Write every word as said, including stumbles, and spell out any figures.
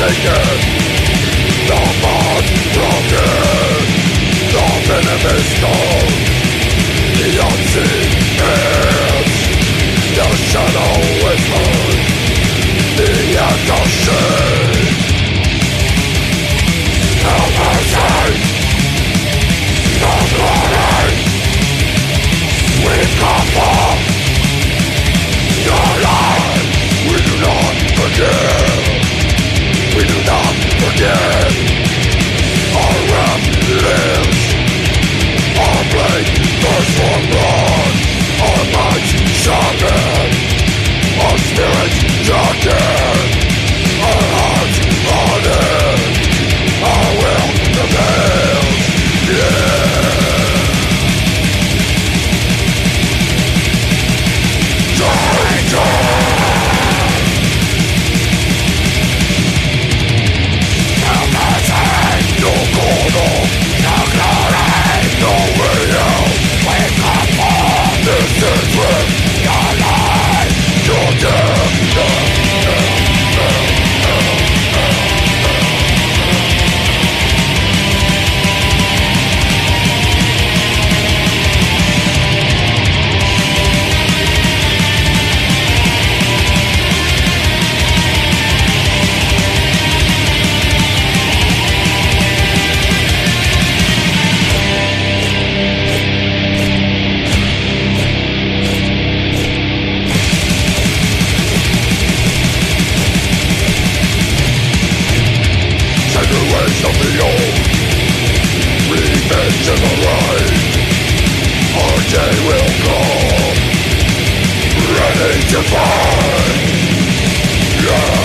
shaken, the bond broken, the venom is gone, the unseen hands, the shadow is heard, the end of shame. No mercy, no glory, we come from your life. We do not forgive, we do not forget. Our wrath lives, our blade thirsts for blood, our minds sharpened, our spirits darkened, our hearts hardened, our will prevails. Yeah. Traitor. No corner, no glory, no will. We come for this is with your life, your death. Of the old, revenge in the right. Our day will come, ready to fight. Yeah.